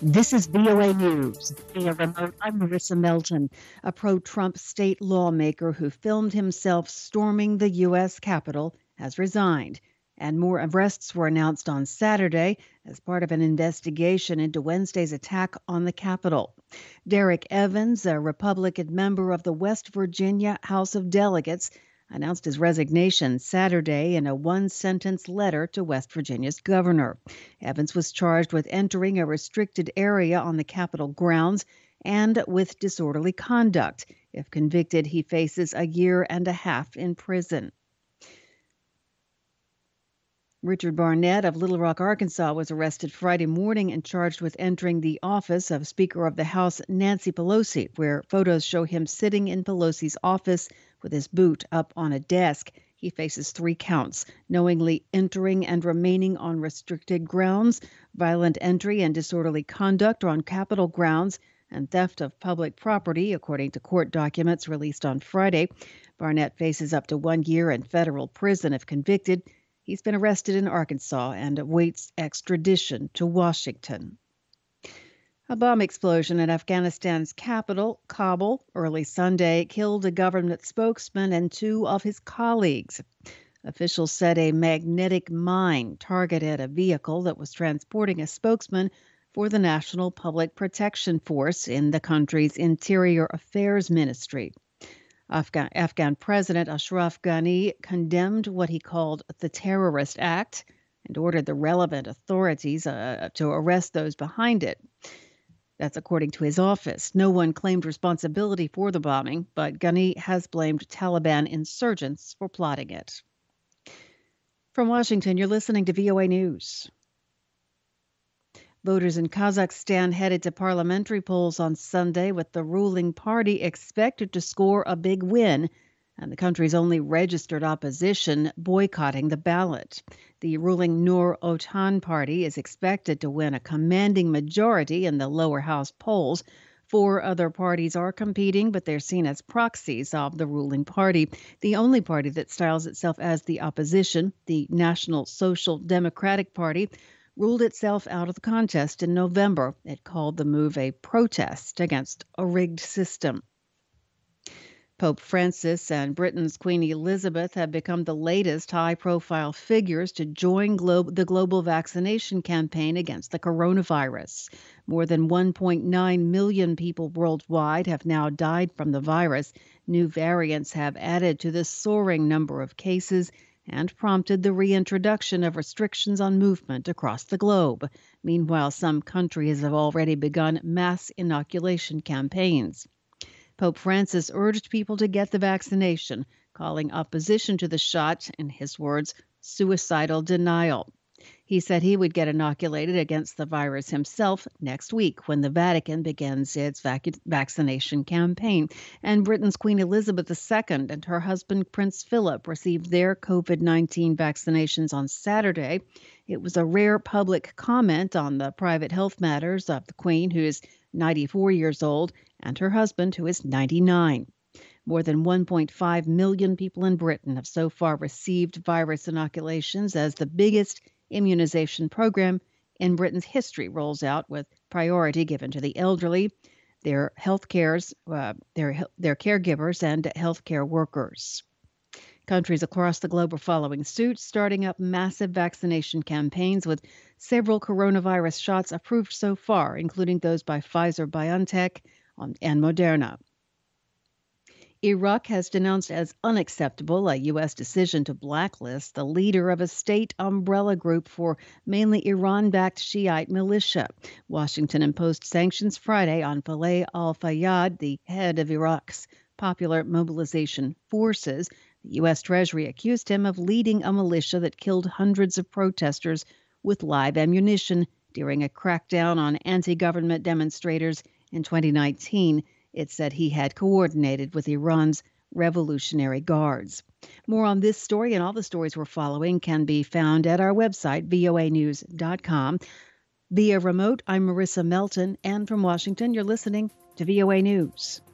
This is VOA News. Via remote, I'm Marissa Melton. A pro-Trump state lawmaker who filmed himself storming the U.S. Capitol has resigned. And more arrests were announced on Saturday as part of an investigation into Wednesday's attack on the Capitol. Derek Evans, a Republican member of the West Virginia House of Delegates, announced his resignation Saturday in a one-sentence letter to West Virginia's governor. Evans was charged with entering a restricted area on the Capitol grounds and with disorderly conduct. If convicted, he faces a year and a half in prison. Richard Barnett of Little Rock, Arkansas, was arrested Friday morning and charged with entering the office of Speaker of the House Nancy Pelosi, where photos show him sitting in Pelosi's office with his boot up on a desk. He faces 3 counts: knowingly entering and remaining on restricted grounds, violent entry and disorderly conduct on Capitol grounds, and theft of public property, according to court documents released on Friday. Barnett faces up to 1 year in federal prison if convicted. He's been arrested in Arkansas and awaits extradition to Washington. A bomb explosion in Afghanistan's capital, Kabul, early Sunday killed a government spokesman and 2 of his colleagues. Officials said a magnetic mine targeted a vehicle that was transporting a spokesman for the National Public Protection Force in the country's Interior Affairs Ministry. Afghan President Ashraf Ghani condemned what he called the terrorist act and ordered the relevant authorities to arrest those behind it. That's according to his office. No one claimed responsibility for the bombing, but Ghani has blamed Taliban insurgents for plotting it. From Washington, you're listening to VOA News. Voters in Kazakhstan headed to parliamentary polls on Sunday, with the ruling party expected to score a big win and the country's only registered opposition boycotting the ballot. The ruling Nur Otan party is expected to win a commanding majority in the lower house polls. 4 other parties are competing, but they're seen as proxies of the ruling party. The only party that styles itself as the opposition, the National Social Democratic Party, ruled itself out of the contest in November. It called the move a protest against a rigged system. Pope Francis and Britain's Queen Elizabeth have become the latest high-profile figures to join the global vaccination campaign against the coronavirus. More than 1.9 million people worldwide have now died from the virus. New variants have added to the soaring number of cases and prompted the reintroduction of restrictions on movement across the globe. Meanwhile, some countries have already begun mass inoculation campaigns. Pope Francis urged people to get the vaccination, calling opposition to the shot, in his words, suicidal denial. He said he would get inoculated against the virus himself next week when the Vatican begins its vaccination campaign. And Britain's Queen Elizabeth II and her husband Prince Philip received their COVID-19 vaccinations on Saturday. It was a rare public comment on the private health matters of the Queen, who is 94 years old, and her husband, who is 99. More than 1.5 million people in Britain have so far received virus inoculations as the biggest immunization program in Britain's history rolls out, with priority given to the elderly, their caregivers, and healthcare workers. Countries across the globe are following suit, starting up massive vaccination campaigns, with several coronavirus shots approved so far, including those by Pfizer-BioNTech and Moderna. Iraq has denounced as unacceptable a U.S. decision to blacklist the leader of a state umbrella group for mainly Iran-backed Shiite militia. Washington imposed sanctions Friday on Faleh al-Fayyad, the head of Iraq's Popular Mobilization Forces. The U.S. Treasury accused him of leading a militia that killed hundreds of protesters with live ammunition during a crackdown on anti-government demonstrators in 2019. It said he had coordinated with Iran's Revolutionary Guards. More on this story and all the stories we're following can be found at our website, voanews.com. Via remote, I'm Marissa Melton, and from Washington, you're listening to VOA News.